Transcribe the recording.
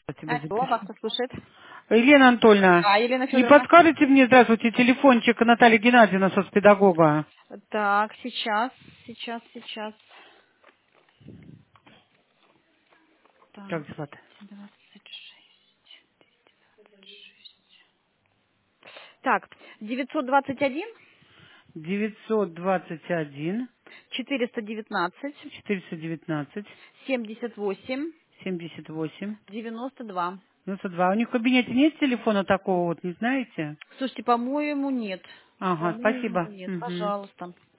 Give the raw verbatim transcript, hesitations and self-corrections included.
тебя Алло, вас запишу. кто слушает? Елена Анатольевна, А, Елена не Федоровна. подскажете мне, здравствуйте, телефончик Натальи Геннадьевны, соцпедагога? Так, сейчас, сейчас, сейчас. Как Так, зовут? двадцать шесть. Так, девятьсот двадцать один, девятьсот двадцать один, четыреста девятнадцать, четыреста девятнадцать, семьдесят восемь, семьдесят восемь, девяносто два. девяносто два. У них в кабинете нет телефона такого, вот не знаете? Слушайте, по-моему, нет. Ага, По-моему, спасибо. нет. Мгм. Пожалуйста.